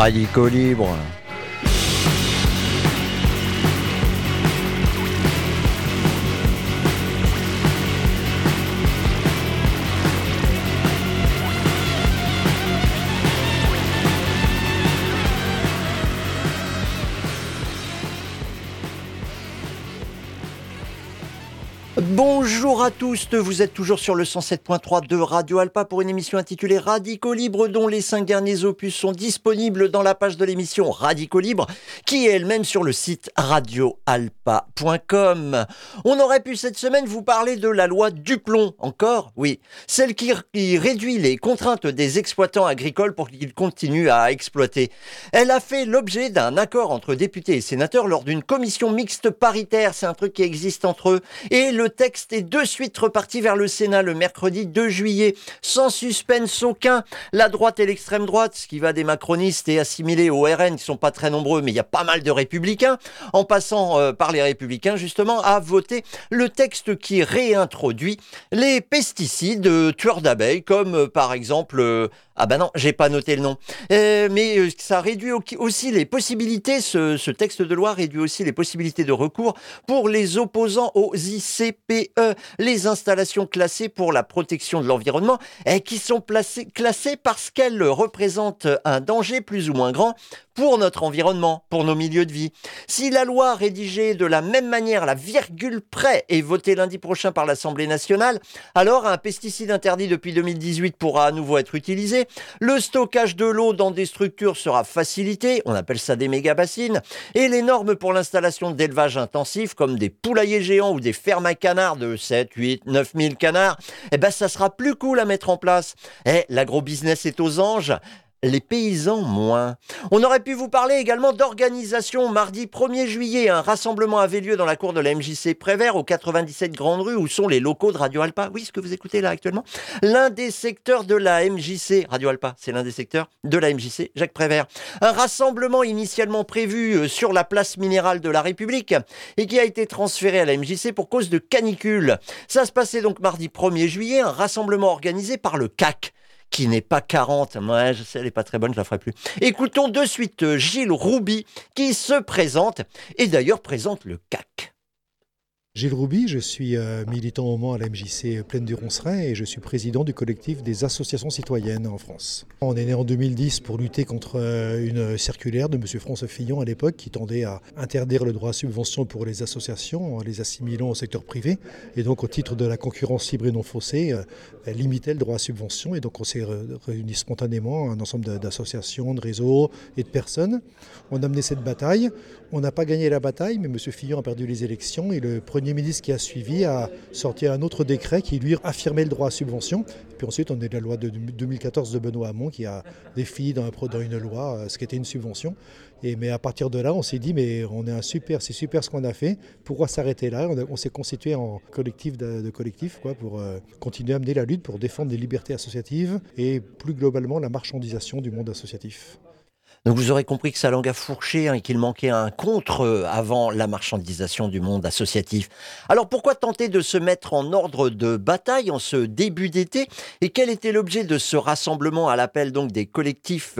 Radicaux Libre. Bonjour à tous, vous êtes toujours sur le 107.3 de Radio Alpa pour une émission intitulée Radicaux Libre dont les 5 derniers opus sont disponibles dans la page de l'émission Radicaux Libre qui est elle-même sur le site radioalpa.com. On aurait pu cette semaine vous parler de la loi Duplon, encore, oui, celle qui réduit les contraintes des exploitants agricoles pour qu'ils continuent à exploiter. Elle a fait l'objet d'un accord entre députés et sénateurs lors d'une commission mixte paritaire, c'est un truc qui existe entre eux, et le texte est de suite reparti vers le Sénat le mercredi 2 juillet, sans suspense aucun. La droite et l'extrême droite, ce qui va des macronistes et assimilés au RN, qui sont pas très nombreux, mais il y a pas mal de républicains, en passant par les républicains justement, a voté le texte qui réintroduit les pesticides tueurs d'abeilles, comme par exemple... Ah ben non, j'ai pas noté le nom. Mais ça réduit aussi les possibilités, ce texte de loi réduit aussi les possibilités de recours pour les opposants aux ICPE, les installations classées pour la protection de l'environnement, et qui sont classées parce qu'elles représentent un danger plus ou moins grand pour notre environnement, pour nos milieux de vie. Si la loi rédigée de la même manière, à la virgule près, est votée lundi prochain par l'Assemblée nationale, alors un pesticide interdit depuis 2018 pourra à nouveau être utilisé. Le stockage de l'eau dans des structures sera facilité, on appelle ça des méga-bassines, et les normes pour l'installation d'élevage intensif, comme des poulaillers géants ou des fermes à canards de 7, 8, 9 000 canards, ça sera plus cool à mettre en place. L'agro-business est aux anges. Les paysans, moins. On aurait pu vous parler également d'organisation. Mardi 1er juillet, un rassemblement avait lieu dans la cour de la MJC Prévert, au 97 Grande Rue, où sont les locaux de Radio Alpa. Oui, ce que vous écoutez là actuellement. L'un des secteurs de la MJC, Radio Alpa, c'est l'un des secteurs de la MJC, Jacques Prévert. Un rassemblement initialement prévu sur la place minérale de la République et qui a été transféré à la MJC pour cause de canicule. Ça se passait donc mardi 1er juillet, un rassemblement organisé par le CAC. Qui n'est pas 40. Ouais, je sais, elle n'est pas très bonne, je la ferai plus. Écoutons de suite Gilles Rouby, qui se présente, et d'ailleurs présente le CAC. Gilles Rouby, je suis militant au Mans à la MJC Plaine du Roncerain et je suis président du collectif des associations citoyennes en France. On est né en 2010 pour lutter contre une circulaire de M. François Fillon à l'époque qui tendait à interdire le droit à subvention pour les associations en les assimilant au secteur privé et donc au titre de la concurrence libre et non faussée, limitait le droit à subvention et donc on s'est réunis spontanément un ensemble d'associations, de réseaux et de personnes. On a mené cette bataille. On n'a pas gagné la bataille, mais M. Fillon a perdu les élections et le Premier ministre qui a suivi a sorti un autre décret qui lui affirmait le droit à subvention. Et puis ensuite, on est de la loi de 2014 de Benoît Hamon qui a défini dans une loi ce qu'était une subvention. Mais à partir de là, on s'est dit, mais c'est super ce qu'on a fait. Pourquoi s'arrêter là ? On s'est constitué en collectif de collectifs pour continuer à mener la lutte pour défendre les libertés associatives et plus globalement la marchandisation du monde associatif. Donc vous aurez compris que sa langue a fourché et qu'il manquait un contre avant la marchandisation du monde associatif. Alors pourquoi tenter de se mettre en ordre de bataille en ce début d'été ? Et quel était l'objet de ce rassemblement à l'appel donc du collectif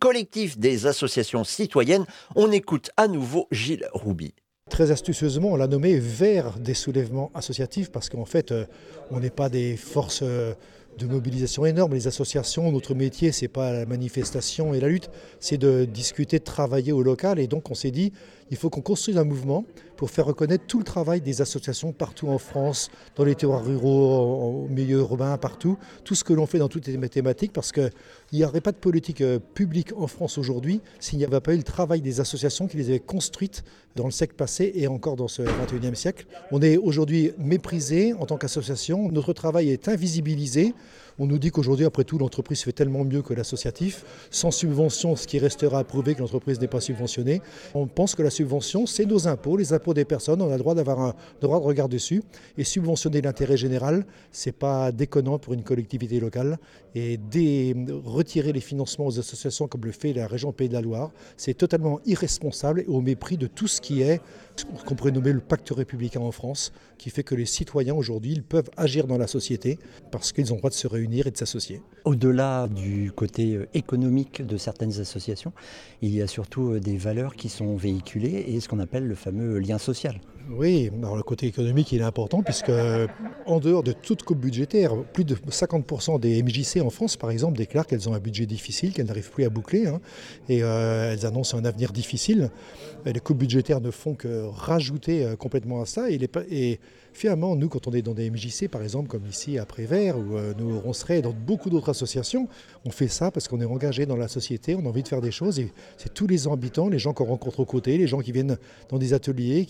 des associations citoyennes ? On écoute à nouveau Gilles Rouby. Très astucieusement, on l'a nommé vers des soulèvements associatifs parce qu'en fait, on n'est pas des forces de mobilisation énorme. Les associations, notre métier, c'est pas la manifestation et la lutte, c'est de discuter, de travailler au local. Et donc, on s'est dit, il faut qu'on construise un mouvement pour faire reconnaître tout le travail des associations partout en France, dans les territoires ruraux, au milieu urbain, partout. Tout ce que l'on fait dans toutes les thématiques, parce qu'il n'y aurait pas de politique publique en France aujourd'hui s'il n'y avait pas eu le travail des associations qui les avaient construites dans le siècle passé et encore dans ce 21e siècle. On est aujourd'hui méprisé en tant qu'association. Notre travail est invisibilisé. On nous dit qu'aujourd'hui, après tout, l'entreprise fait tellement mieux que l'associatif. Sans subvention, ce qui restera à prouver que l'entreprise n'est pas subventionnée. On pense que la subvention, c'est nos impôts, les impôts des personnes. On a le droit d'avoir un droit de regard dessus. Et subventionner l'intérêt général, c'est pas déconnant pour une collectivité locale. Et retirer les financements aux associations comme le fait la région Pays de la Loire, c'est totalement irresponsable et au mépris de tout ce qui est, ce qu'on pourrait nommer le pacte républicain en France, qui fait que les citoyens aujourd'hui, ils peuvent agir dans la société parce qu'ils ont le droit de se réunir et de s'associer. Au-delà du côté économique de certaines associations, il y a surtout des valeurs qui sont véhiculées et ce qu'on appelle le fameux lien social. Oui, alors le côté économique il est important puisque en dehors de toute coupe budgétaire, plus de 50% des MJC en France par exemple déclarent qu'elles ont un budget difficile, qu'elles n'arrivent plus à boucler et elles annoncent un avenir difficile. Et les coupes budgétaires ne font que rajouter complètement à ça et finalement nous quand on est dans des MJC par exemple comme ici à Prévert ou nous on serait dans beaucoup d'autres associations, on fait ça parce qu'on est engagé dans la société, on a envie de faire des choses et c'est tous les habitants, les gens qu'on rencontre aux côtés, les gens qui viennent dans des ateliers,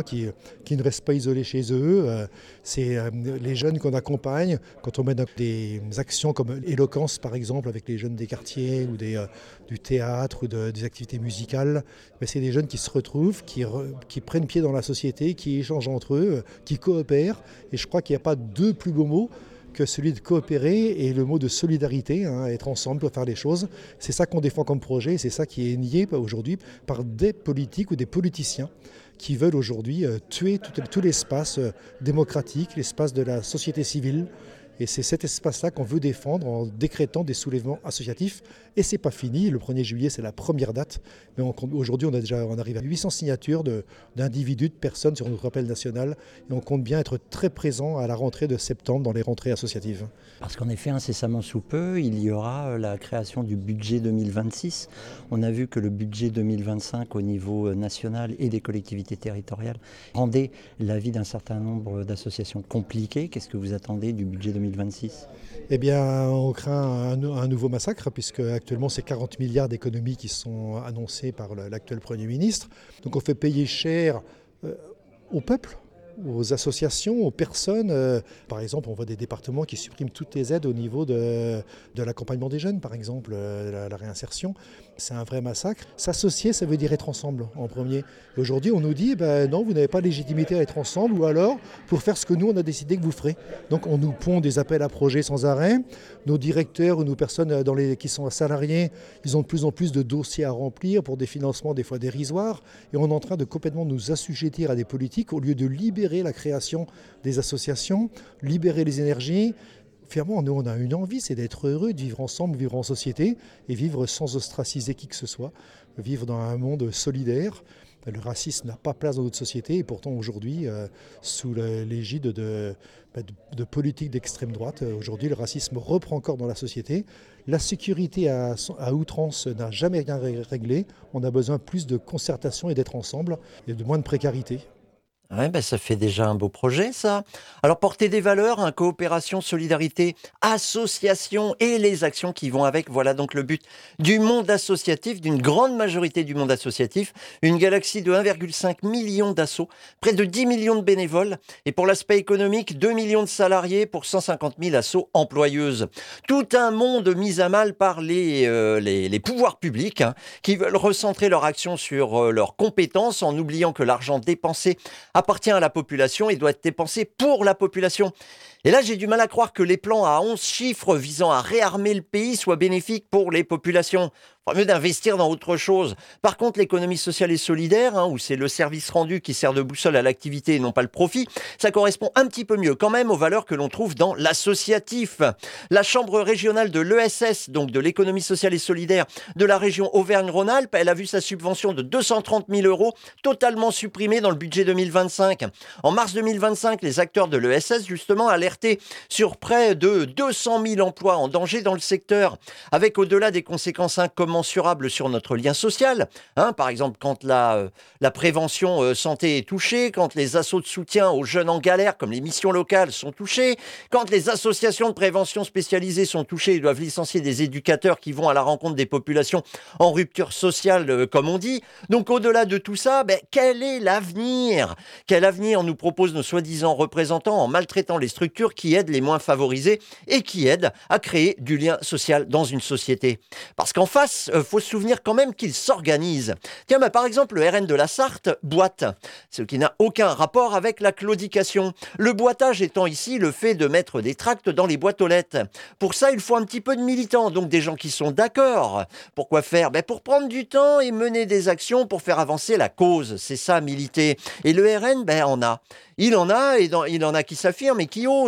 qui ne restent pas isolés chez eux. C'est les jeunes qu'on accompagne quand on mène des actions comme Éloquence par exemple avec les jeunes des quartiers ou du théâtre ou des activités musicales. Mais c'est des jeunes qui se retrouvent, qui prennent pied dans la société, qui échangent entre eux, qui coopèrent. Et je crois qu'il n'y a pas deux plus beaux mots que celui de coopérer et le mot de solidarité, être ensemble pour faire les choses. C'est ça qu'on défend comme projet, c'est ça qui est nié aujourd'hui par des politiques ou des politiciens qui veulent aujourd'hui tuer tout l'espace démocratique, l'espace de la société civile. Et c'est cet espace-là qu'on veut défendre en décrétant des soulèvements associatifs. Et c'est pas fini, le 1er juillet c'est la première date. Mais aujourd'hui on arrive à 800 signatures d'individus, de personnes sur notre appel national. Et on compte bien être très présent à la rentrée de septembre dans les rentrées associatives. Parce qu'en effet, incessamment sous peu, il y aura la création du budget 2026. On a vu que le budget 2025 au niveau national et des collectivités territoriales rendait la vie d'un certain nombre d'associations compliquées. Qu'est-ce que vous attendez du budget 2026 ? Eh bien, on craint un nouveau massacre, puisque actuellement, c'est 40 milliards d'économies qui sont annoncées par l'actuel Premier ministre. Donc on fait payer cher au peuple, aux associations, aux personnes. Par exemple, on voit des départements qui suppriment toutes les aides au niveau de l'accompagnement des jeunes, par exemple, la réinsertion. C'est un vrai massacre. S'associer, ça veut dire être ensemble en premier. Et aujourd'hui, on nous dit, non, vous n'avez pas légitimité à être ensemble, ou alors pour faire ce que nous, on a décidé que vous ferez. Donc on nous pond des appels à projets sans arrêt. Nos directeurs ou nos personnes qui sont salariés, ils ont de plus en plus de dossiers à remplir pour des financements des fois dérisoires. Et on est en train de complètement nous assujettir à des politiques au lieu de libérer la création des associations, libérer les énergies. Finalement, nous, on a une envie, c'est d'être heureux, de vivre ensemble, vivre en société et vivre sans ostraciser qui que ce soit, vivre dans un monde solidaire. Le racisme n'a pas place dans notre société et pourtant aujourd'hui, sous l'égide de politiques d'extrême droite, aujourd'hui le racisme reprend encore dans la société. La sécurité à outrance n'a jamais rien réglé. On a besoin plus de concertation et d'être ensemble et de moins de précarité. Ouais, ça fait déjà un beau projet, ça. Alors, porter des valeurs, coopération, solidarité, association et les actions qui vont avec, voilà donc le but du monde associatif, d'une grande majorité du monde associatif, une galaxie de 1,5 million d'assauts, près de 10 millions de bénévoles, et pour l'aspect économique, 2 millions de salariés pour 150 000 assos employeuses. Tout un monde mis à mal par les pouvoirs publics, qui veulent recentrer leur action sur leurs compétences en oubliant que l'argent dépensé appartient à la population et doit être dépensé pour la population. Et là, j'ai du mal à croire que les plans à 11 chiffres visant à réarmer le pays soient bénéfiques pour les populations. Il faudrait mieux d'investir dans autre chose. Par contre, l'économie sociale et solidaire, où c'est le service rendu qui sert de boussole à l'activité et non pas le profit, ça correspond un petit peu mieux quand même aux valeurs que l'on trouve dans l'associatif. La chambre régionale de l'ESS, donc de l'économie sociale et solidaire de la région Auvergne-Rhône-Alpes, elle a vu sa subvention de 230 000 € totalement supprimée dans le budget 2025. En mars 2025, les acteurs de l'ESS, justement, alertaient sur près de 200 000 emplois en danger dans le secteur, avec au-delà des conséquences incommensurables sur notre lien social. Par exemple, quand la prévention santé est touchée, quand les assos de soutien aux jeunes en galère, comme les missions locales, sont touchées, quand les associations de prévention spécialisées sont touchées et doivent licencier des éducateurs qui vont à la rencontre des populations en rupture sociale, comme on dit. Donc, au-delà de tout ça, quel est l'avenir ? Quel avenir nous proposent nos soi-disant représentants en maltraitant les structures qui aident les moins favorisés et qui aident à créer du lien social dans une société. Parce qu'en face, faut se souvenir quand même qu'ils s'organisent. Tiens, par exemple, le RN de la Sarthe boite, ce qui n'a aucun rapport avec la claudication. Le boitage étant ici le fait de mettre des tracts dans les boîtes aux lettres. Pour ça, il faut un petit peu de militants, donc des gens qui sont d'accord. Pourquoi faire ? Pour prendre du temps et mener des actions pour faire avancer la cause. C'est ça, militer. Et le RN, il en a, et il en a qui s'affirment et qui osent.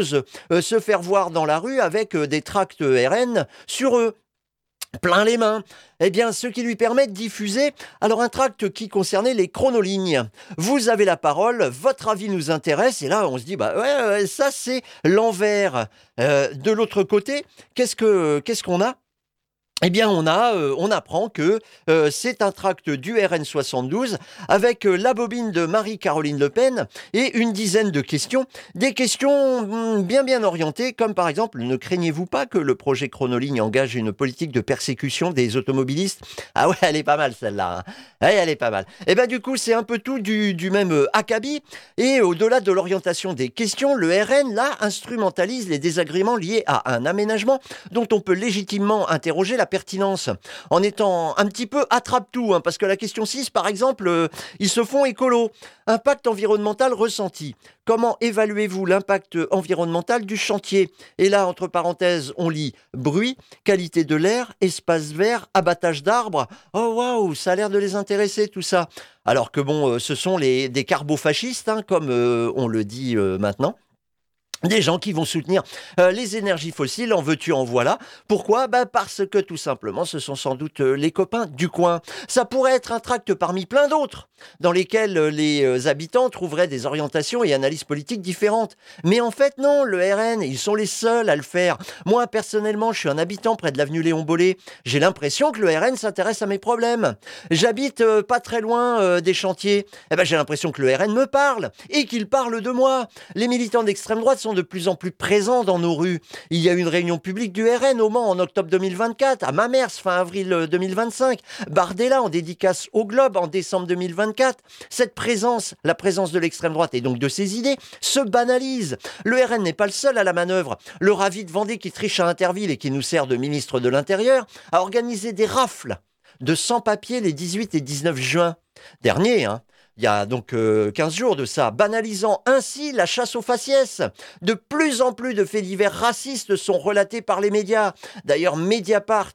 osent se faire voir dans la rue avec des tracts RN sur eux, plein les mains. Eh bien, ce qui lui permet de diffuser alors un tract qui concernait les chronolignes. Vous avez la parole, votre avis nous intéresse, et là on se dit, bah ouais, ça c'est l'envers. De l'autre côté, qu'est-ce qu'on a ? Eh bien, on apprend que c'est un tract du RN72 avec la bobine de Marie-Caroline Le Pen et une dizaine de questions. Des questions bien orientées, comme par exemple, ne craignez-vous pas que le projet Chronoligne engage une politique de persécution des automobilistes ? Ah ouais, elle est pas mal celle-là. Hein. Ouais, elle est pas mal. Et bien du coup, c'est un peu tout du même acabit. Et au-delà de l'orientation des questions, le RN, là, instrumentalise les désagréments liés à un aménagement dont on peut légitimement interroger la pertinence, en étant un petit peu attrape-tout, hein, parce que la question 6, par exemple, ils se font écolo. Impact environnemental ressenti. Comment évaluez-vous l'impact environnemental du chantier ? Et là, entre parenthèses, on lit bruit, qualité de l'air, espace vert, abattage d'arbres. Oh waouh, ça a l'air de les intéresser tout ça. Alors que bon, ce sont des carbofascistes, hein, comme on le dit maintenant. Des gens qui vont soutenir les énergies fossiles, en veux-tu, en voilà. Pourquoi ? Parce que tout simplement, ce sont sans doute les copains du coin. Ça pourrait être un tract parmi plein d'autres, dans lesquels les habitants trouveraient des orientations et analyses politiques différentes. Mais en fait, non, le RN, ils sont les seuls à le faire. Moi, personnellement, je suis un habitant près de l'avenue Léon Bollé. J'ai l'impression que le RN s'intéresse à mes problèmes. J'habite pas très loin des chantiers. Eh ben, j'ai l'impression que le RN me parle et qu'il parle de moi. Les militants d'extrême droite sont de plus en plus présents dans nos rues. Il y a eu une réunion publique du RN au Mans en octobre 2024, à Mamers fin avril 2025, Bardella en dédicace au Globe en décembre 2024. Cette présence, la présence de l'extrême droite et donc de ses idées, se banalise. Le RN n'est pas le seul à la manœuvre. Le Ravi de Vendée qui triche à Interville et qui nous sert de ministre de l'Intérieur a organisé des rafles de sans-papiers les 18 et 19 juin dernier, hein. Il y a donc 15 jours de ça, banalisant ainsi la chasse aux faciès. De plus en plus de faits divers racistes sont relatés par les médias. D'ailleurs, Mediapart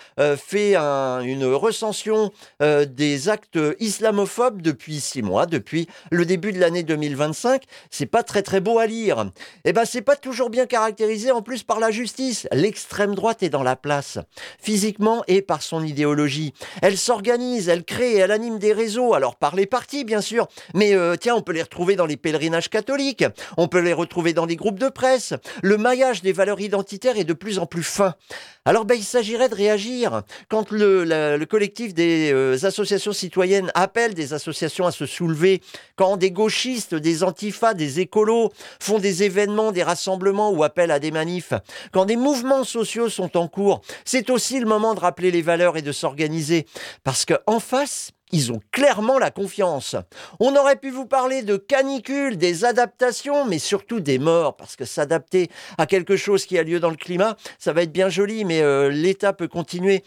fait une recension des actes islamophobes depuis 6 mois, depuis le début de l'année 2025. C'est pas très beau à lire. Eh ben, c'est pas toujours bien caractérisé en plus par la justice. L'extrême droite est dans la place, physiquement et par son idéologie. Elle s'organise, elle crée et elle anime des réseaux, alors par les partis bien sûr, mais tiens, on peut les retrouver dans les pèlerinages catholiques, on peut les retrouver dans les groupes de presse. Le maillage des valeurs identitaires est de plus en plus fin. Alors il s'agirait de réagir. Quand le collectif des associations citoyennes appelle des associations à se soulever, quand des gauchistes, des antifas, des écolos font des événements, des rassemblements ou appellent à des manifs, quand des mouvements sociaux sont en cours, c'est aussi le moment de rappeler les valeurs et de s'organiser. Parce qu'en face, ils ont clairement la confiance. On aurait pu vous parler de canicule, des adaptations, mais surtout des morts, parce que s'adapter à quelque chose qui a lieu dans le climat, ça va être bien joli, mais l'État peut continuer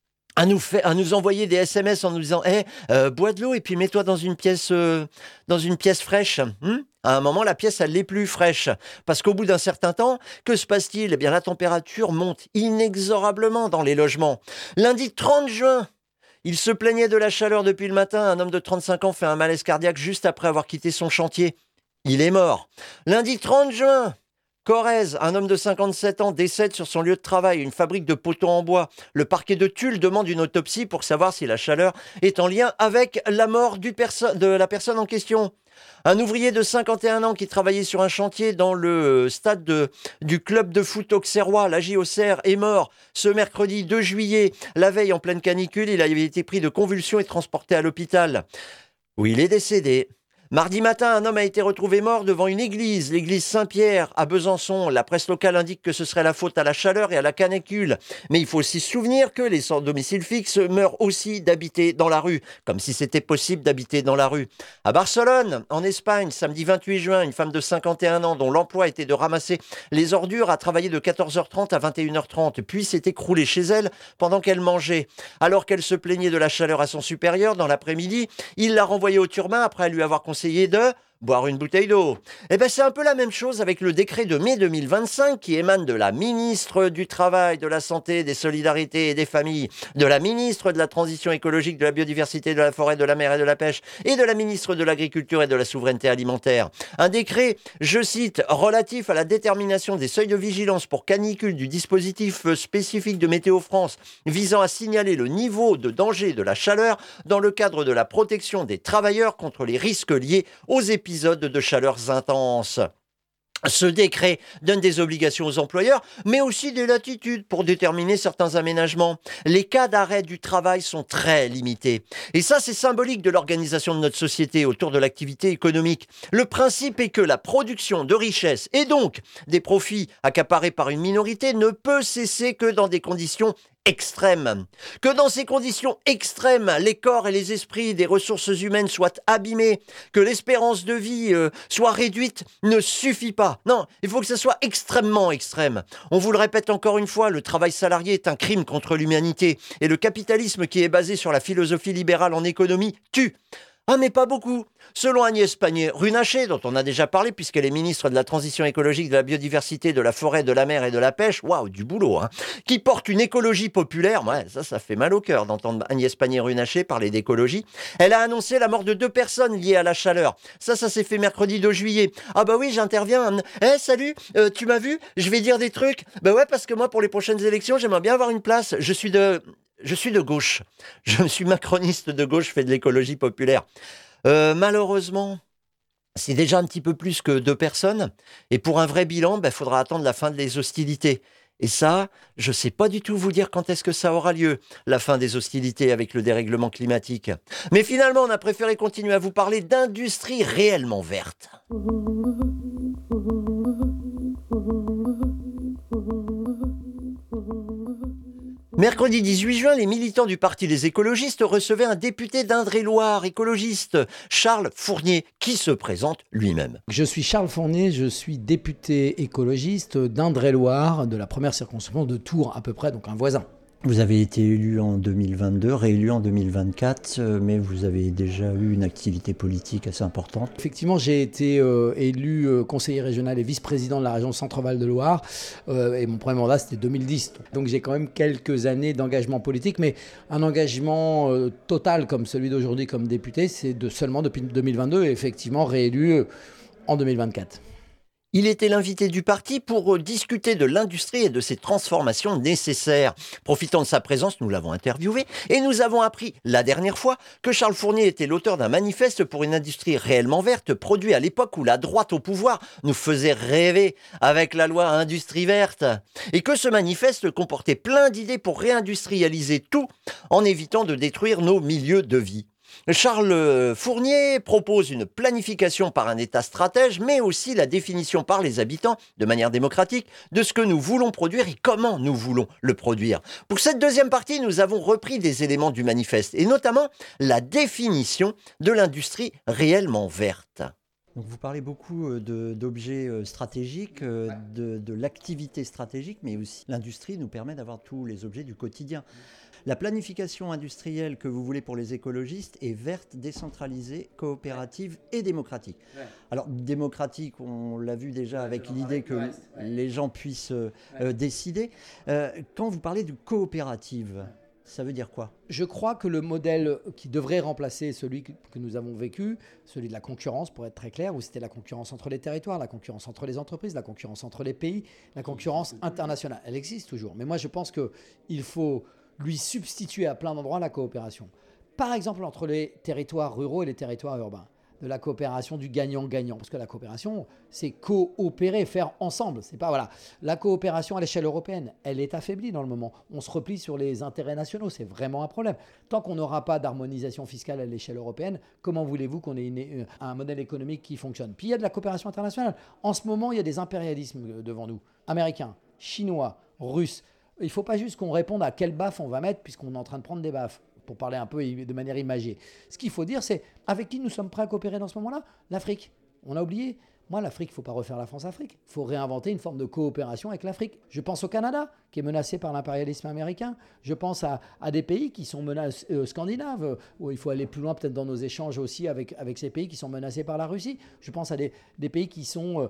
à nous envoyer des SMS en nous disant bois de l'eau et puis mets-toi dans une pièce fraîche. À un moment, la pièce, elle n'est plus fraîche. Parce qu'au bout d'un certain temps, que se passe-t-il ? Eh bien, la température monte inexorablement dans les logements. Lundi 30 juin, il se plaignait de la chaleur depuis le matin. Un homme de 35 ans fait un malaise cardiaque juste après avoir quitté son chantier. Il est mort. Lundi 30 juin, Corrèze, un homme de 57 ans décède sur son lieu de travail, une fabrique de poteaux en bois. Le parquet de Tulle demande une autopsie pour savoir si la chaleur est en lien avec la mort de la personne en question. Un ouvrier de 51 ans qui travaillait sur un chantier dans le stade du club de foot auxerrois, l'AJ Auxerre, est mort ce mercredi 2 juillet. La veille, en pleine canicule, il avait été pris de convulsions et transporté à l'hôpital, où il est décédé. Mardi matin, un homme a été retrouvé mort devant une église, l'église Saint-Pierre à Besançon. La presse locale indique que ce serait la faute à la chaleur et à la canicule. Mais il faut aussi se souvenir que les sans domicile fixe meurent aussi d'habiter dans la rue, comme si c'était possible d'habiter dans la rue. À Barcelone, en Espagne, samedi 28 juin, une femme de 51 ans dont l'emploi était de ramasser les ordures a travaillé de 14h30 à 21h30, puis s'est écroulée chez elle pendant qu'elle mangeait. Alors qu'elle se plaignait de la chaleur à son supérieur dans l'après-midi, il l'a renvoyée au turbin après lui avoir conseillé de boire une bouteille d'eau. Eh bien, c'est un peu la même chose avec le décret de mai 2025 qui émane de la ministre du Travail, de la Santé, des Solidarités et des Familles, de la ministre de la Transition écologique, de la Biodiversité, de la Forêt, de la Mer et de la Pêche et de la ministre de l'Agriculture et de la Souveraineté alimentaire. Un décret, je cite, relatif à la détermination des seuils de vigilance pour canicule du dispositif spécifique de Météo France visant à signaler le niveau de danger de la chaleur dans le cadre de la protection des travailleurs contre les risques liés aux épisodes de chaleurs intenses. Ce décret donne des obligations aux employeurs, mais aussi des latitudes pour déterminer certains aménagements. Les cas d'arrêt du travail sont très limités. Et ça, c'est symbolique de l'organisation de notre société autour de l'activité économique. Le principe est que la production de richesses et donc des profits accaparés par une minorité ne peut cesser que dans des conditions extrêmes. Que dans ces conditions extrêmes, les corps et les esprits des ressources humaines soient abîmés, que l'espérance de vie soit réduite, ne suffit pas. Non, il faut que ça soit extrêmement extrême. On vous le répète encore une fois, le travail salarié est un crime contre l'humanité et le capitalisme qui est basé sur la philosophie libérale en économie tue. Ah mais pas beaucoup. Selon Agnès Pannier-Runacher, dont on a déjà parlé puisqu'elle est ministre de la Transition écologique, de la Biodiversité, de la Forêt, de la Mer et de la Pêche, waouh, du boulot, hein, qui porte une écologie populaire, ouais, ça fait mal au cœur d'entendre Agnès Pannier-Runacher parler d'écologie. Elle a annoncé la mort de 2 personnes liées à la chaleur. Ça s'est fait mercredi 2 juillet. Ah bah oui, j'interviens. Salut, tu m'as vu? Je vais dire des trucs. Bah ouais, parce que moi, pour les prochaines élections, j'aimerais bien avoir une place. Je suis de gauche. Je suis macroniste de gauche, je fais de l'écologie populaire. Malheureusement, c'est déjà un petit peu plus que 2 personnes. Et pour un vrai bilan, faudra attendre la fin des hostilités. Et ça, je ne sais pas du tout vous dire quand est-ce que ça aura lieu, la fin des hostilités avec le dérèglement climatique. Mais finalement, on a préféré continuer à vous parler d'industrie réellement verte. Mercredi 18 juin, les militants du parti Les Écologistes recevaient un député d'Indre-et-Loire, écologiste, Charles Fournier, qui se présente lui-même. Je suis Charles Fournier, je suis député écologiste d'Indre-et-Loire, de la première circonscription de Tours à peu près, donc un voisin. Vous avez été élu en 2022, réélu en 2024, mais vous avez déjà eu une activité politique assez importante. Effectivement, j'ai été élu conseiller régional et vice-président de la région Centre-Val de Loire, et mon premier mandat c'était 2010. Donc j'ai quand même quelques années d'engagement politique, mais un engagement total comme celui d'aujourd'hui comme député, c'est seulement depuis 2022 et effectivement réélu en 2024. Il était l'invité du parti pour discuter de l'industrie et de ses transformations nécessaires. Profitant de sa présence, nous l'avons interviewé et nous avons appris la dernière fois que Charles Fournier était l'auteur d'un manifeste pour une industrie réellement verte produit à l'époque où la droite au pouvoir nous faisait rêver avec la loi Industrie verte. Et que ce manifeste comportait plein d'idées pour réindustrialiser tout en évitant de détruire nos milieux de vie. Charles Fournier propose une planification par un État stratège, mais aussi la définition par les habitants, de manière démocratique, de ce que nous voulons produire et comment nous voulons le produire. Pour cette deuxième partie, nous avons repris des éléments du manifeste, et notamment la définition de l'industrie réellement verte. Donc vous parlez beaucoup d'objets stratégiques, de l'activité stratégique, mais aussi l'industrie nous permet d'avoir tous les objets du quotidien. La planification industrielle que vous voulez pour les écologistes est verte, décentralisée, coopérative et démocratique. Ouais. Alors démocratique, on l'a vu déjà avec l'idée que les gens puissent décider. Quand vous parlez de coopérative, ça veut dire quoi? Je crois que le modèle qui devrait remplacer celui que nous avons vécu, celui de la concurrence pour être très clair, où c'était la concurrence entre les territoires, la concurrence entre les entreprises, la concurrence entre les pays, la concurrence internationale, elle existe toujours. Mais moi je pense qu'il faut lui substituer à plein d'endroits la coopération. Par exemple, entre les territoires ruraux et les territoires urbains. De la coopération du gagnant-gagnant. Parce que la coopération, c'est coopérer, faire ensemble. C'est pas, voilà. La coopération à l'échelle européenne, elle est affaiblie dans le moment. On se replie sur les intérêts nationaux. C'est vraiment un problème. Tant qu'on n'aura pas d'harmonisation fiscale à l'échelle européenne, comment voulez-vous qu'on ait un modèle économique qui fonctionne? Puis il y a de la coopération internationale. En ce moment, il y a des impérialismes devant nous. Américains, chinois, russes. Il ne faut pas juste qu'on réponde à quelle baffe on va mettre puisqu'on est en train de prendre des baffes, pour parler un peu de manière imagée. Ce qu'il faut dire, c'est avec qui nous sommes prêts à coopérer dans ce moment-là? L'Afrique. On a oublié. Moi, l'Afrique, il ne faut pas refaire la France-Afrique. Il faut réinventer une forme de coopération avec l'Afrique. Je pense au Canada, qui est menacé par l'impérialisme américain. Je pense à des pays qui sont scandinaves, où il faut aller plus loin peut-être dans nos échanges aussi avec ces pays qui sont menacés par la Russie. Je pense à des pays qui sont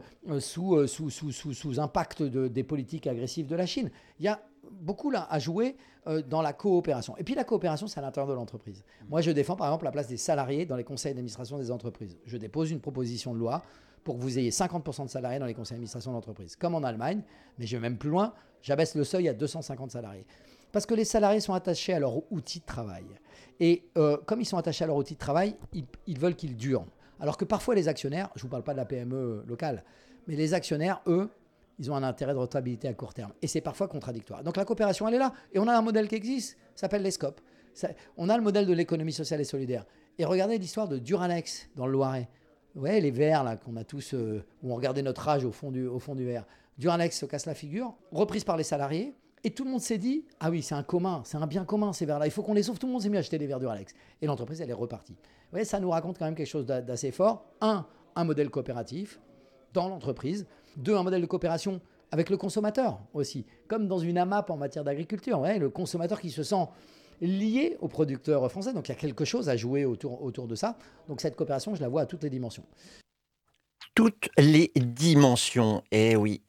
sous impact des politiques agressives de la Chine. Il y a beaucoup là à jouer dans la coopération. Et puis la coopération, c'est à l'intérieur de l'entreprise. Moi, je défends par exemple la place des salariés dans les conseils d'administration des entreprises. Je dépose une proposition de loi pour que vous ayez 50% de salariés dans les conseils d'administration d'entreprise, comme en Allemagne, mais je vais même plus loin, j'abaisse le seuil à 250 salariés. Parce que les salariés sont attachés à leur outil de travail. Et comme ils sont attachés à leur outil de travail, ils veulent qu'ils durent. Alors que parfois les actionnaires, je ne vous parle pas de la PME locale, mais les actionnaires, eux, ils ont un intérêt de rentabilité à court terme. Et c'est parfois contradictoire. Donc la coopération, elle est là. Et on a un modèle qui existe, ça s'appelle les SCOP. On a le modèle de l'économie sociale et solidaire. Et regardez l'histoire de Duralex dans le Loiret. Ouais, les verres là qu'on a tous, où on regardait notre âge au fond du verre. Duralex se casse la figure, reprise par les salariés, et tout le monde s'est dit, ah oui, c'est un commun, c'est un bien commun ces verres-là, il faut qu'on les sauve, tout le monde s'est mis à acheter des verres Duralex. Et l'entreprise, elle est repartie. Vous voyez, ça nous raconte quand même quelque chose d'assez fort. Un modèle coopératif dans l'entreprise. Deux, un modèle de coopération avec le consommateur aussi, comme dans une AMAP en matière d'agriculture. Ouais, le consommateur qui se sent lié aux producteurs français. Donc il y a quelque chose à jouer autour de ça. Donc cette coopération, je la vois à toutes les dimensions. Toutes les dimensions, eh oui.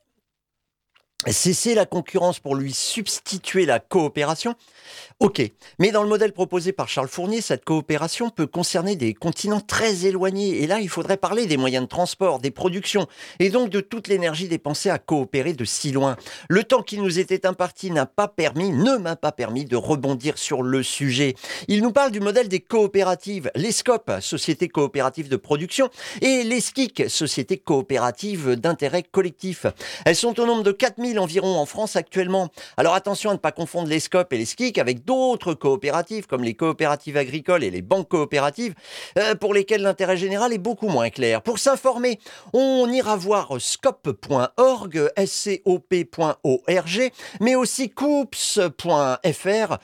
Cesser la concurrence pour lui substituer la coopération. Ok, mais dans le modèle proposé par Charles Fournier, cette coopération peut concerner des continents très éloignés. Et là, il faudrait parler des moyens de transport, des productions, et donc de toute l'énergie dépensée à coopérer de si loin. Le temps qui nous était imparti ne m'a pas permis de rebondir sur le sujet. Il nous parle du modèle des coopératives, les SCOP, Sociétés coopératives de production, et les SCIC, Sociétés coopératives d'intérêt collectif. Elles sont au nombre de 4000 environ en France actuellement. Alors attention à ne pas confondre les SCOP et les SCIC avec d'autres coopératives comme les coopératives agricoles et les banques coopératives pour lesquelles l'intérêt général est beaucoup moins clair. Pour s'informer, on ira voir scop.org, scop.org, mais aussi coops.fr,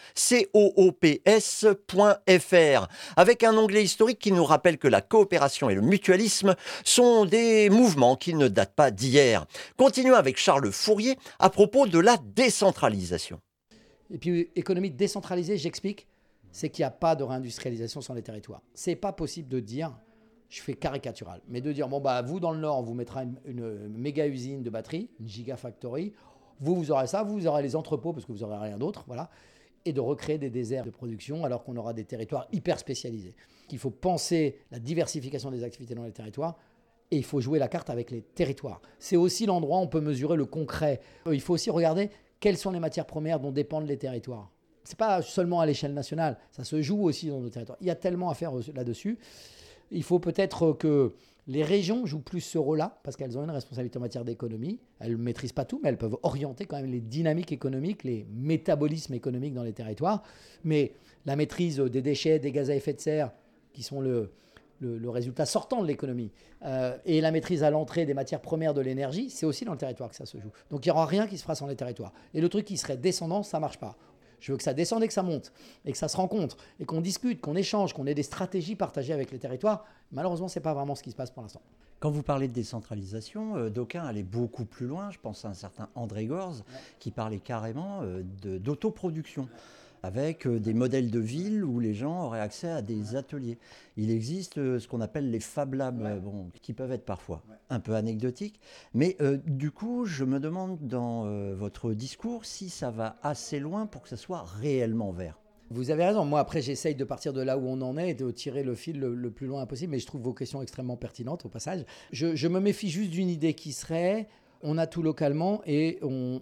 coops.fr, avec un onglet historique qui nous rappelle que la coopération et le mutualisme sont des mouvements qui ne datent pas d'hier. Continuons avec Charles Fournier à propos de la décentralisation. Et puis, économie décentralisée, j'explique, c'est qu'il n'y a pas de réindustrialisation sans les territoires. Ce n'est pas possible de dire, je fais caricatural, mais de dire, bon, bah, vous, dans le Nord, on vous mettra une méga usine de batterie, une gigafactory, vous aurez ça, vous aurez les entrepôts, parce que vous n'aurez rien d'autre, voilà, et de recréer des déserts de production, alors qu'on aura des territoires hyper spécialisés. Il faut penser la diversification des activités dans les territoires, et il faut jouer la carte avec les territoires. C'est aussi l'endroit où on peut mesurer le concret. Il faut aussi regarder quelles sont les matières premières dont dépendent les territoires. Ce n'est pas seulement à l'échelle nationale, ça se joue aussi dans nos territoires. Il y a tellement à faire là-dessus. Il faut peut-être que les régions jouent plus ce rôle-là, parce qu'elles ont une responsabilité en matière d'économie. Elles ne maîtrisent pas tout, mais elles peuvent orienter quand même les dynamiques économiques, les métabolismes économiques dans les territoires. Mais la maîtrise des déchets, des gaz à effet de serre, qui sont le résultat sortant de l'économie, et la maîtrise à l'entrée des matières premières de l'énergie, c'est aussi dans le territoire que ça se joue. Donc il n'y aura rien qui se fera sans les territoires. Et le truc qui serait descendant, ça ne marche pas. Je veux que ça descende et que ça monte, et que ça se rencontre, et qu'on discute, qu'on échange, qu'on ait des stratégies partagées avec les territoires. Malheureusement, ce n'est pas vraiment ce qui se passe pour l'instant. Quand vous parlez de décentralisation, d'aucuns allaient beaucoup plus loin. Je pense à un certain André Gorz, qui parlait carrément d'autoproduction, avec des modèles de ville où les gens auraient accès à des ateliers. Il existe ce qu'on appelle les Fab Labs, qui peuvent être parfois un peu anecdotiques. Mais du coup, je me demande dans votre discours si ça va assez loin pour que ça soit réellement vert. Vous avez raison. Moi, après, j'essaye de partir de là où on en est et de tirer le fil le plus loin possible. Mais je trouve vos questions extrêmement pertinentes au passage. Je me méfie juste d'une idée qui serait... On a tout localement et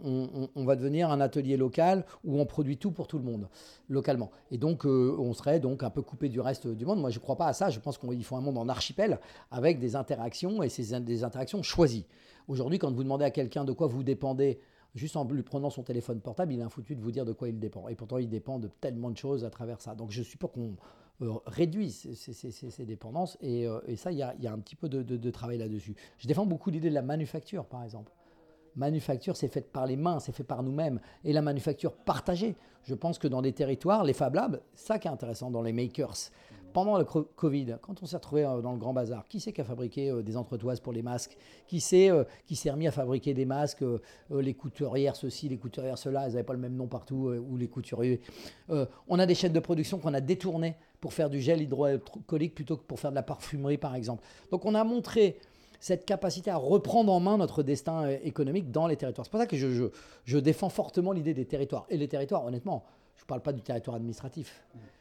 on va devenir un atelier local où on produit tout pour tout le monde, localement. Et donc, on serait donc un peu coupé du reste du monde. Moi, je ne crois pas à ça. Je pense qu'il faut un monde en archipel avec des interactions et des interactions choisies. Aujourd'hui, quand vous demandez à quelqu'un de quoi vous dépendez, juste en lui prenant son téléphone portable, il est infoutu de vous dire de quoi il dépend. Et pourtant, il dépend de tellement de choses à travers ça. Donc, je suis pour qu'on réduit ces dépendances et ça, il y a un petit peu de travail là-dessus. Je défends beaucoup l'idée de la manufacture, par exemple. Manufacture, c'est fait par les mains, c'est fait par nous-mêmes. Et la manufacture partagée. Je pense que dans des territoires, les Fab Labs, ça qui est intéressant dans les makers, pendant le Covid, quand on s'est retrouvé dans le Grand Bazar, qui c'est qui a fabriqué des entretoises pour les masques? Qui s'est remis à fabriquer des masques? Les couturières ceci, les couturières cela, elles n'avaient pas le même nom partout, ou les couturiers. On a des chaînes de production qu'on a détournées pour faire du gel hydroalcoolique plutôt que pour faire de la parfumerie, par exemple. Donc on a montré cette capacité à reprendre en main notre destin économique dans les territoires. C'est pour ça que je défends fortement l'idée des territoires. Et les territoires, honnêtement, je ne parle pas du territoire administratif.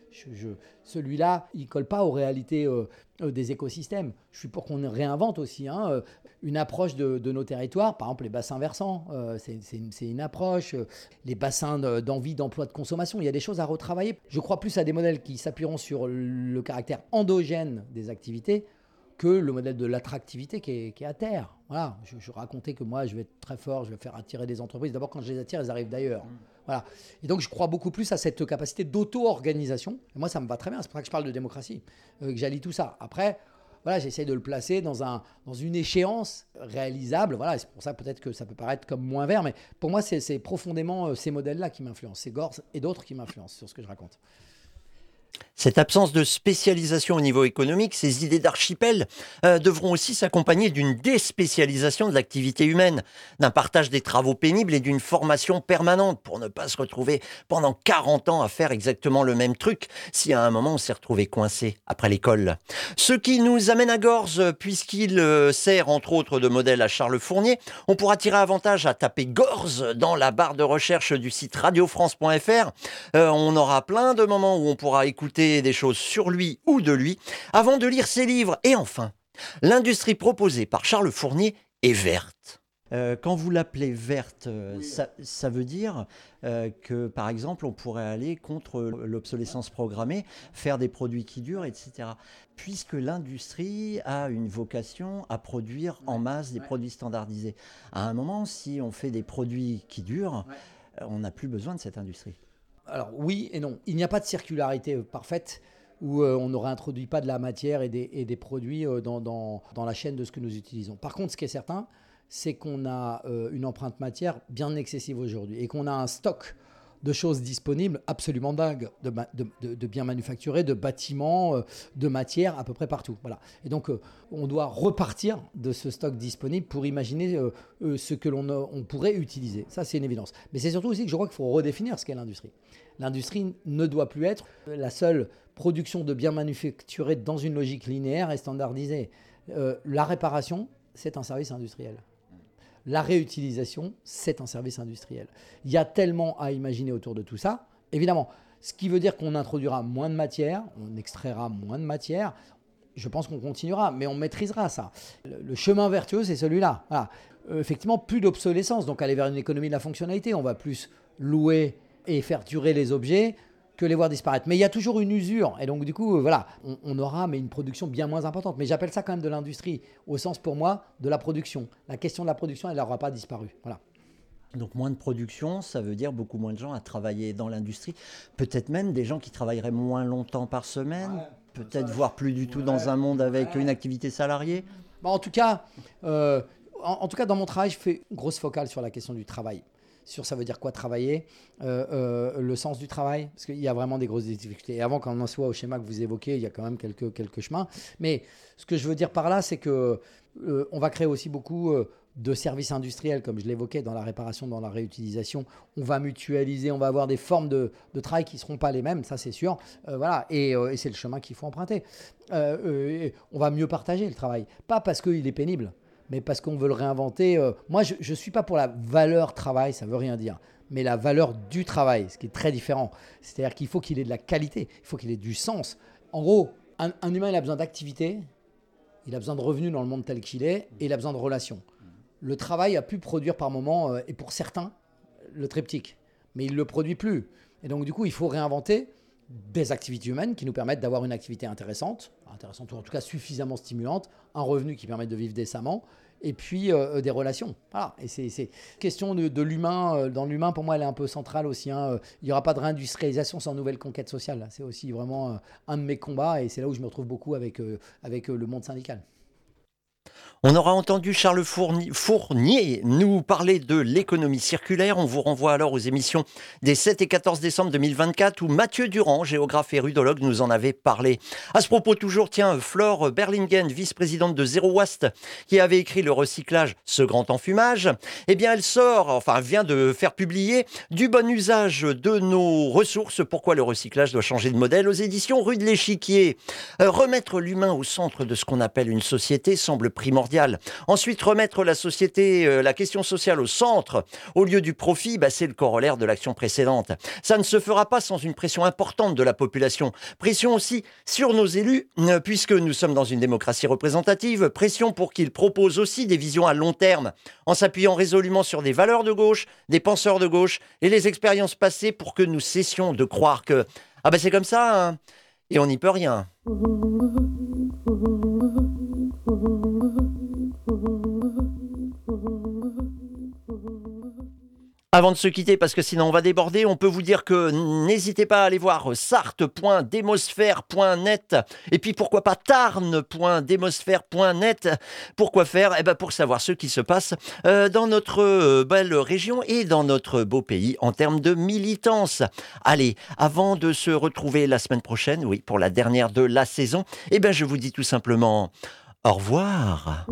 Celui-là, il ne colle pas aux réalités des écosystèmes. Je suis pour qu'on réinvente aussi une approche de nos territoires. Par exemple, les bassins versants, c'est une approche. Les bassins d'envie, d'emploi, de consommation, il y a des choses à retravailler. Je crois plus à des modèles qui s'appuieront sur le caractère endogène des activités que le modèle de l'attractivité qui est à terre. Voilà, je racontais que moi, je vais être très fort, je vais faire attirer des entreprises. D'abord, quand je les attire, elles arrivent d'ailleurs. Voilà. Et donc, je crois beaucoup plus à cette capacité d'auto-organisation. Et moi, ça me va très bien. C'est pour ça que je parle de démocratie, que j'allie tout ça. Après, voilà, j'essaie de le placer dans une échéance réalisable. Voilà, c'est pour ça peut-être que ça peut paraître comme moins vert, mais pour moi, c'est profondément ces modèles-là qui m'influencent. C'est Gorz et d'autres qui m'influencent sur ce que je raconte. Cette absence de spécialisation au niveau économique, ces idées d'archipel devront aussi s'accompagner d'une déspécialisation de l'activité humaine, d'un partage des travaux pénibles et d'une formation permanente pour ne pas se retrouver pendant 40 ans à faire exactement le même truc si à un moment on s'est retrouvé coincé après l'école. Ce qui nous amène à Gorz, puisqu'il sert entre autres de modèle à Charles Fournier, on pourra tirer avantage à taper Gorz dans la barre de recherche du site radiofrance.fr. On aura plein de moments où on pourra écouter des choses sur lui ou de lui avant de lire ses livres. Et enfin, l'industrie proposée par Charles Fournier est verte. Quand vous l'appelez verte, ça veut dire que, par exemple, on pourrait aller contre l'obsolescence programmée, faire des produits qui durent, etc. Puisque l'industrie a une vocation à produire en masse des produits standardisés. À un moment, si on fait des produits qui durent, on n'a plus besoin de cette industrie. Alors oui et non. Il n'y a pas de circularité parfaite où on n'aurait introduit pas de la matière et des produits dans la chaîne de ce que nous utilisons. Par contre, ce qui est certain, c'est qu'on a une empreinte matière bien excessive aujourd'hui et qu'on a un stock de choses disponibles absolument dingue, de biens manufacturés, de bâtiments, de matières à peu près partout. Voilà. Et donc, on doit repartir de ce stock disponible pour imaginer ce que on pourrait utiliser. Ça, c'est une évidence. Mais c'est surtout aussi que je crois qu'il faut redéfinir ce qu'est l'industrie. L'industrie ne doit plus être la seule production de biens manufacturés dans une logique linéaire et standardisée. La réparation, c'est un service industriel. La réutilisation, c'est un service industriel. Il y a tellement à imaginer autour de tout ça. Évidemment, ce qui veut dire qu'on introduira moins de matière, on extraira moins de matière. Je pense qu'on continuera, mais on maîtrisera ça. Le chemin vertueux, c'est celui-là. Voilà. Effectivement, plus d'obsolescence, donc aller vers une économie de la fonctionnalité. On va plus louer et faire durer les objets que les voir disparaître. Mais il y a toujours une usure. Et donc, du coup, voilà, on aura une production bien moins importante. Mais j'appelle ça quand même de l'industrie, au sens, pour moi, de la production. La question de la production, elle n'aura pas disparu. Voilà. Donc moins de production, ça veut dire beaucoup moins de gens à travailler dans l'industrie. Peut-être même des gens qui travailleraient moins longtemps par semaine. Peut-être voire plus du tout dans un monde avec une activité salariée. En tout cas, dans mon travail, je fais une grosse focale sur la question du travail. Sur ça veut dire quoi travailler, le sens du travail, parce qu'il y a vraiment des grosses difficultés. Et avant qu'on en soit au schéma que vous évoquez, il y a quand même quelques chemins. Mais ce que je veux dire par là, c'est qu'on va créer aussi beaucoup de services industriels, comme je l'évoquais, dans la réparation, dans la réutilisation. On va mutualiser, on va avoir des formes de travail qui ne seront pas les mêmes, ça c'est sûr. Voilà. Et c'est le chemin qu'il faut emprunter. On va mieux partager le travail, pas parce qu'il est pénible, mais parce qu'on veut le réinventer. Moi, je ne suis pas pour la valeur travail, ça ne veut rien dire, mais la valeur du travail, ce qui est très différent. C'est-à-dire qu'il faut qu'il ait de la qualité, il faut qu'il ait du sens. En gros, un humain, il a besoin d'activité, il a besoin de revenus dans le monde tel qu'il est, et il a besoin de relations. Le travail a pu produire par moment, et pour certains, le triptyque, mais il ne le produit plus. Et donc, du coup, il faut réinventer des activités humaines qui nous permettent d'avoir une activité intéressante ou en tout cas suffisamment stimulante, un revenu qui permette de vivre décemment, et puis des relations. Voilà. Et c'est question de l'humain. Dans l'humain, pour moi, elle est un peu centrale aussi. Il n'y aura pas de réindustrialisation sans nouvelle conquête sociale. C'est aussi vraiment un de mes combats, et c'est là où je me retrouve beaucoup avec le monde syndical. On aura entendu Charles Fournier nous parler de l'économie circulaire. On vous renvoie alors aux émissions des 7 et 14 décembre 2024 où Mathieu Durand, géographe et rudologue, nous en avait parlé. À ce propos toujours, tiens, Flore Berlingen, vice-présidente de Zero Waste, qui avait écrit Le recyclage, ce grand enfumage, eh bien elle vient de faire publier Du bon usage de nos ressources, pourquoi le recyclage doit changer de modèle aux éditions Rue de l'Échiquier. Remettre l'humain au centre de ce qu'on appelle une société semble primordial. Ensuite, remettre la question sociale au centre, au lieu du profit, c'est le corollaire de l'action précédente. Ça ne se fera pas sans une pression importante de la population. Pression aussi sur nos élus, puisque nous sommes dans une démocratie représentative. Pression pour qu'ils proposent aussi des visions à long terme, en s'appuyant résolument sur des valeurs de gauche, des penseurs de gauche et les expériences passées pour que nous cessions de croire que « c'est comme ça, hein, et on n'y peut rien ». Avant de se quitter, parce que sinon on va déborder, on peut vous dire que n'hésitez pas à aller voir sarthe.demosphère.net et puis pourquoi pas tarn.demosphère.net. Pourquoi faire ? Pour savoir ce qui se passe dans notre belle région et dans notre beau pays en termes de militance. Allez, avant de se retrouver la semaine prochaine, oui, pour la dernière de la saison, je vous dis tout simplement au revoir.